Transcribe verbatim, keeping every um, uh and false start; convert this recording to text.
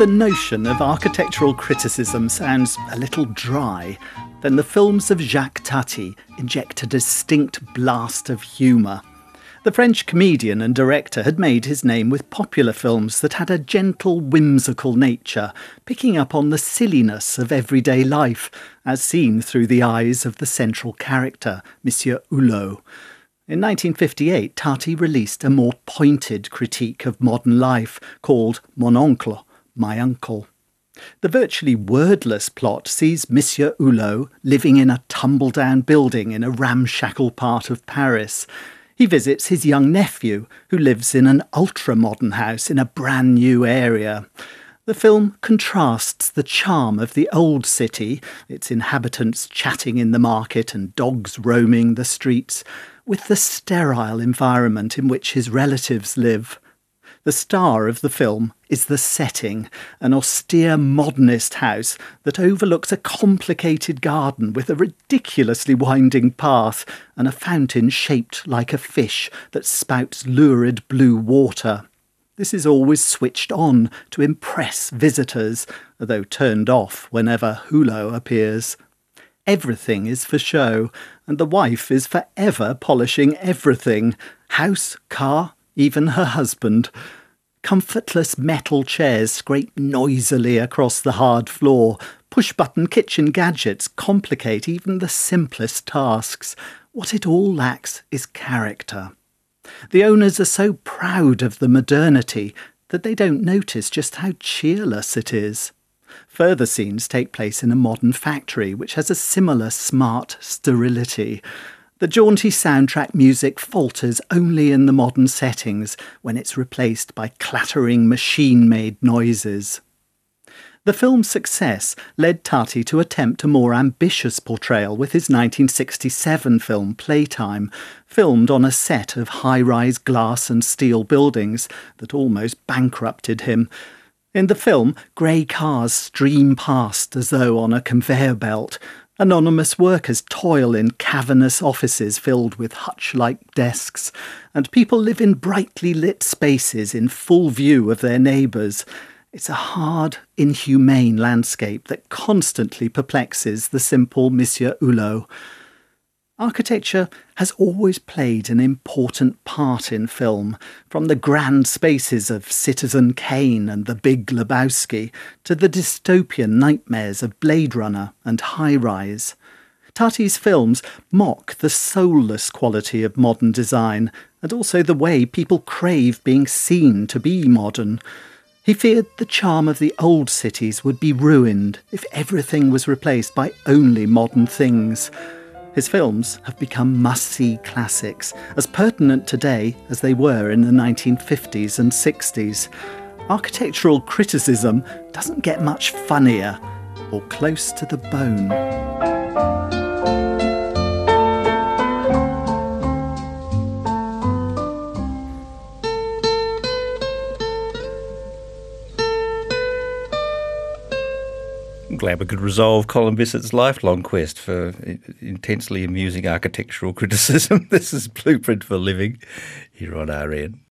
the notion of architectural criticism sounds a little dry, then the films of Jacques Tati inject a distinct blast of humour. The French comedian and director had made his name with popular films that had a gentle, whimsical nature, picking up on the silliness of everyday life, as seen through the eyes of the central character, Monsieur Hulot. In nineteen fifty-eight, Tati released a more pointed critique of modern life called Mon Oncle, My Uncle. The virtually wordless plot sees Monsieur Hulot living in a tumble-down building in a ramshackle part of Paris. He visits his young nephew, who lives in an ultra-modern house in a brand new area. The film contrasts the charm of the old city, its inhabitants chatting in the market and dogs roaming the streets, with the sterile environment in which his relatives live. The star of the film is the setting, an austere modernist house that overlooks a complicated garden with a ridiculously winding path and a fountain shaped like a fish that spouts lurid blue water. This is always switched on to impress visitors, though turned off whenever Hulot appears. Everything is for show, and the wife is forever polishing everything. House, car, even her husband. Comfortless metal chairs scrape noisily across the hard floor. Push-button kitchen gadgets complicate even the simplest tasks. What it all lacks is character. The owners are so proud of the modernity that they don't notice just how cheerless it is. Further scenes take place in a modern factory which has a similar smart sterility. The jaunty soundtrack music falters only in the modern settings when it's replaced by clattering machine-made noises. The film's success led Tati to attempt a more ambitious portrayal with his nineteen sixty-seven film Playtime, filmed on a set of high-rise glass and steel buildings that almost bankrupted him. In the film, grey cars stream past as though on a conveyor belt. Anonymous workers toil in cavernous offices filled with hutch-like desks, and people live in brightly lit spaces in full view of their neighbours. It's a hard, inhumane landscape that constantly perplexes the simple Monsieur Hulot. Architecture has always played an important part in film, from the grand spaces of Citizen Kane and The Big Lebowski to the dystopian nightmares of Blade Runner and High Rise. Tati's films mock the soulless quality of modern design and also the way people crave being seen to be modern. He feared the charm of the old cities would be ruined if everything was replaced by only modern things. His films have become must-see classics, as pertinent today as they were in the nineteen fifties and sixties. Architectural criticism doesn't get much funnier or close to the bone. I'm glad we could resolve Colin Bissett's lifelong quest for intensely amusing architectural criticism. This is Blueprint for Living here on R N.